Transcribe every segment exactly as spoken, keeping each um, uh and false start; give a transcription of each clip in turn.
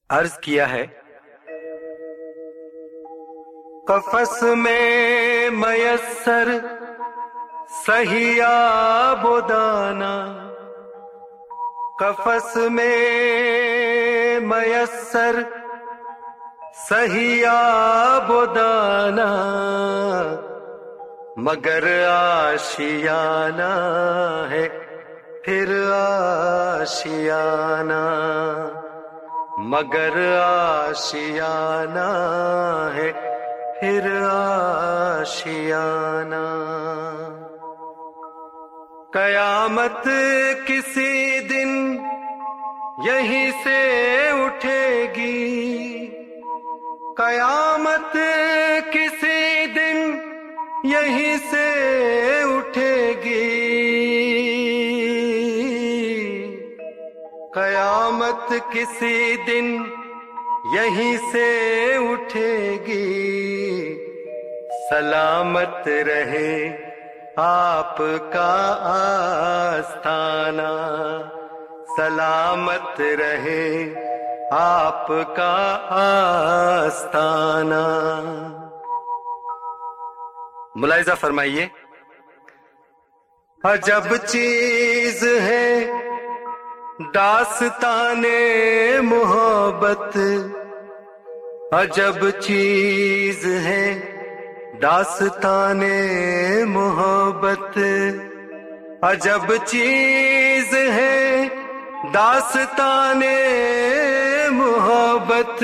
عرض کیا ہے قفس میں میسر سہی آب و دانہ، قفس میں میسر سہی آب و دانہ، مگر آشیانہ ہے پھر آشیانہ، مگر آشیانہ ہے پھر آشیانہ۔ قیامت کسی دن یہیں سے اٹھے گی، قیامت کسی دن یہیں سے اٹھے گی، قیامت کسی دن یہیں سے اٹھے گی۔ سلامت رہے آپ کا آستانہ، سلامت رہے آپ کا آستانہ۔ ملاحظہ فرمائیے، عجب چیز ہے داستان محبت، عجب چیز ہے داستان محبت، عجب چیز ہے داستان محبت۔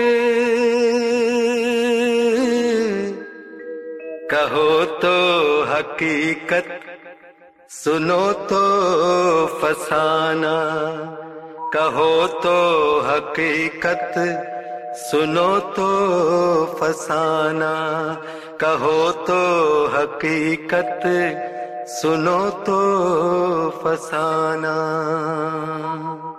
کہو تو حقیقت، سنو تو فسانہ، کہو تو حقیقت، سنو تو فسانہ، کہو تو حقیقت، سنو تو فسانہ۔